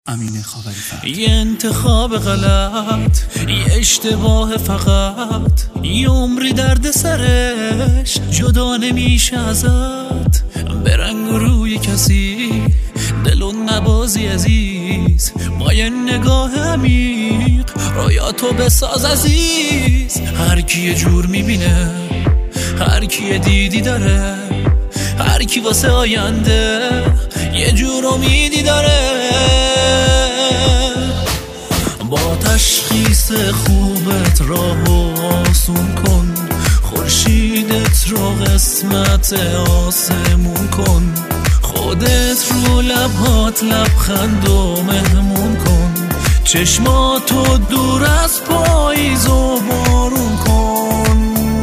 امین خاوری فرد. یه انتخاب غلط، یه اشتباه فقط، یه عمری درد سرش جدا نمیشه ازت. به رنگ و روی کسی دلون نبازی عزیز، با یه نگاه عمیق رویاتو بساز عزیز. هر کی یه جور میبینه، هر کی یه دیدی داره، هر کی واسه آینده یه جور امیدی داره. با تشخیص خوبت راهو آسون کن، خورشیدت رو قسمت آسمون کن، خودت رو لبهات لبخند و مهمون کن، چشماتو دور از پاییز و بارون کن.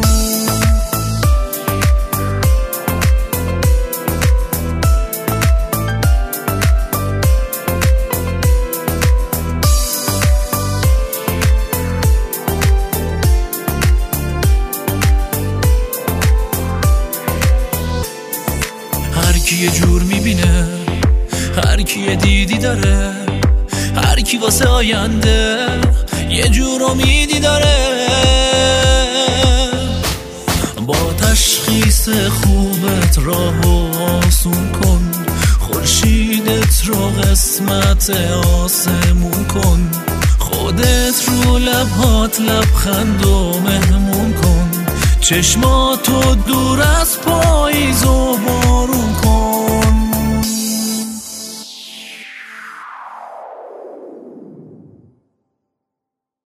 هر کی یه جور میبینه، هر کی یه دیدی داره، هر کی واسه آینده یه جور امیدی داره. با تشخیص خوبت راهو آسون کن، خورشیدت رو قسمت آسمون کن، خودت رو لبهات لبخند و مهمون کن، چشماتو دور از پاییز و بارون کن.